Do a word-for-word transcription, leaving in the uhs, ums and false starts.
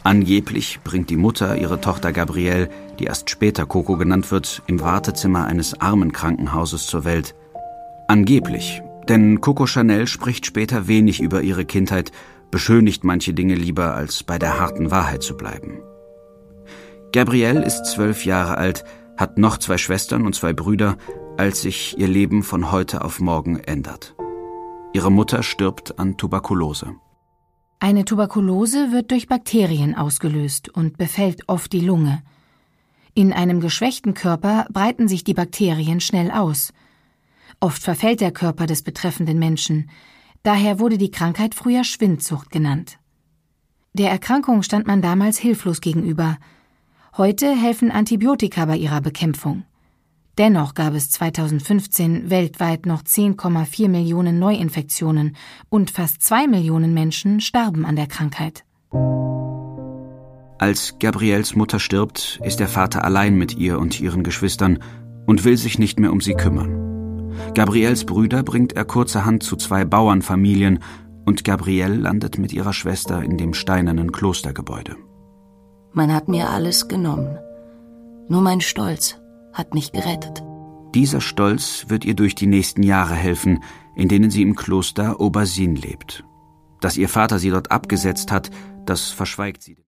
Angeblich bringt die Mutter ihre Tochter Gabrielle, die erst später Coco genannt wird, im Wartezimmer eines Armenkrankenhauses zur Welt. Angeblich, denn Coco Chanel spricht später wenig über ihre Kindheit, beschönigt manche Dinge lieber, als bei der harten Wahrheit zu bleiben. Gabrielle ist zwölf Jahre alt, hat noch zwei Schwestern und zwei Brüder, als sich ihr Leben von heute auf morgen ändert. Ihre Mutter stirbt an Tuberkulose. Eine Tuberkulose wird durch Bakterien ausgelöst und befällt oft die Lunge. In einem geschwächten Körper breiten sich die Bakterien schnell aus. Oft verfällt der Körper des betreffenden Menschen. Daher wurde die Krankheit früher Schwindsucht genannt. Der Erkrankung stand man damals hilflos gegenüber. Heute helfen Antibiotika bei ihrer Bekämpfung. Dennoch gab es zweitausendfünfzehn weltweit noch zehn Komma vier Millionen Neuinfektionen und fast zwei Millionen Menschen starben an der Krankheit. Als Gabrielles Mutter stirbt, ist der Vater allein mit ihr und ihren Geschwistern und will sich nicht mehr um sie kümmern. Gabrielles Brüder bringt er kurzerhand zu zwei Bauernfamilien und Gabrielle landet mit ihrer Schwester in dem steinernen Klostergebäude. Man hat mir alles genommen. Nur mein Stolz hat mich gerettet. Dieser Stolz wird ihr durch die nächsten Jahre helfen, in denen sie im Kloster Aubazine lebt. Dass ihr Vater sie dort abgesetzt hat, das verschweigt sie.